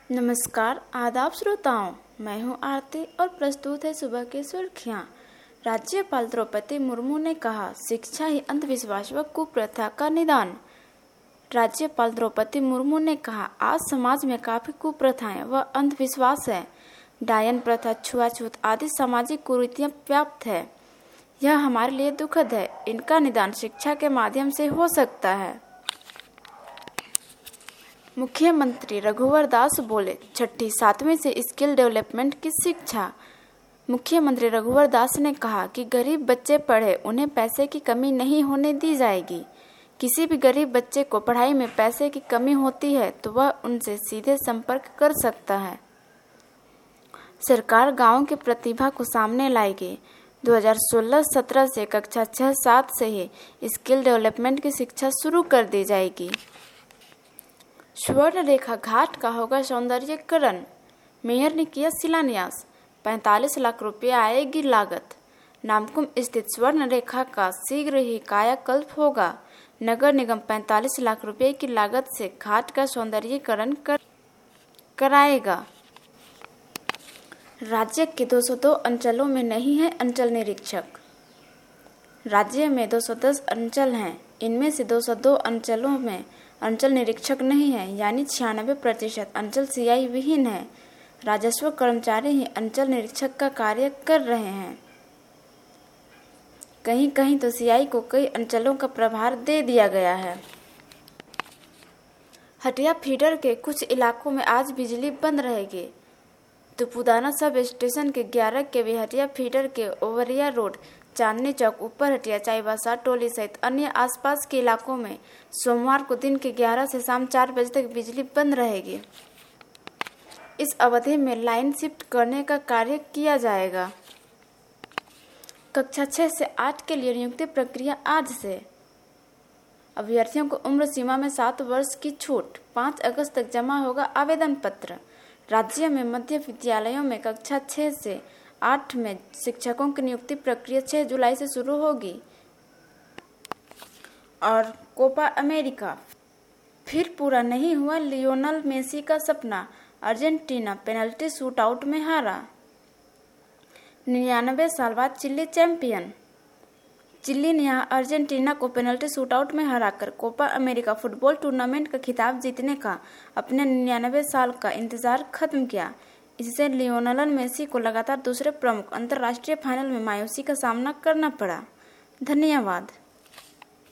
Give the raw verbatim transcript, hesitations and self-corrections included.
नमस्कार आदाब श्रोताओं, मैं हूं आरती और प्रस्तुत है सुबह की सुर्खियां। राज्यपाल द्रौपदी मुर्मू ने कहा, शिक्षा ही अंधविश्वास व कुप्रथा का निदान। राज्यपाल द्रौपदी मुर्मू ने कहा, आज समाज में काफी कुप्रथाएं व अंधविश्वास है। डायन प्रथा, छुआछूत आदि सामाजिक कुरीतियां व्याप्त है। यह हमारे लिए दुखद है। इनका निदान शिक्षा के माध्यम से हो सकता है। मुख्यमंत्री रघुवर दास बोले, छठी सातवीं से स्किल डेवलपमेंट की शिक्षा। मुख्यमंत्री रघुवर दास ने कहा कि गरीब बच्चे पढ़े, उन्हें पैसे की कमी नहीं होने दी जाएगी। किसी भी गरीब बच्चे को पढ़ाई में पैसे की कमी होती है तो वह उनसे सीधे संपर्क कर सकता है। सरकार गाँव की प्रतिभा को सामने लाएगी। दो हज़ार सोलह सत्रह से कक्षा छह सात से ही स्किल डेवलपमेंट की शिक्षा शुरू कर दी जाएगी। स्वर्ण रेखा घाट का होगा सौंदर्यीकरण। मेयर ने किया शिलान्यास। पैंतालीस लाख रुपया आएगी लागत। नामकुम स्थित स्वर्ण रेखा का शीघ्र ही कायाकल्प होगा। नगर निगम पैंतालीस लाख रुपए की लागत से घाट का सौंदर्यीकरण कर कराएगा। राज्य के दो सौ दो अंचलों में नहीं है अंचल निरीक्षक। राज्य में दो सौ दस अंचल हैं। इनमें से दो सौ दो अंचलों में अंचल निरीक्षक नहीं है, यानी छियानवे प्रतिशत अंचल सीआई विहीन है। राजस्व कर्मचारी ही अंचल निरीक्षक का कार्य कर रहे हैं। कहीं कहीं तो सीआई को कई अंचलों का प्रभार दे दिया गया है। हटिया फीडर के कुछ इलाकों में आज बिजली बंद रहेगी। तुपुदाना सब स्टेशन के ग्यारह केवी हटिया फीडर के ओवरिया रोड, चांदनी चौक, ऊपर हटिया, चाईबासा, टोली सहित अन्य आसपास के इलाकों में सोमवार को दिन के ग्यारह से शाम चार बजे तक बिजली बंद रहेगी। इस अवधि में लाइन शिफ्ट करने का कार्य किया जाएगा। कक्षा छह से आठ के लिए नियुक्ति प्रक्रिया आज से। अभ्यर्थियों को उम्र सीमा में सात वर्ष की छूट। पाँच अगस्त तक जमा होगा आवेदन पत्र। राज्य में मध्य विद्यालयों में कक्षा छह से आठ में शिक्षकों की नियुक्ति प्रक्रिया छह जुलाई से शुरू होगी। और कोपा अमेरिका, फिर पूरा नहीं हुआ लियोनल मेसी का सपना। अर्जेंटीना पेनल्टी शूटआउट में हारा। निन्यानवे साल बाद चिली चैंपियन। चिली ने यहां अर्जेंटीना को पेनल्टी शूटआउट में हराकर कोपा अमेरिका फुटबॉल टूर्नामेंट का खिताब जीतने का अपने निन्यानवे साल का इंतजार खत्म किया। इससे लियोनेल मेसी को लगातार दूसरे प्रमुख अंतर्राष्ट्रीय फाइनल में मायूसी का सामना करना पड़ा। धन्यवाद।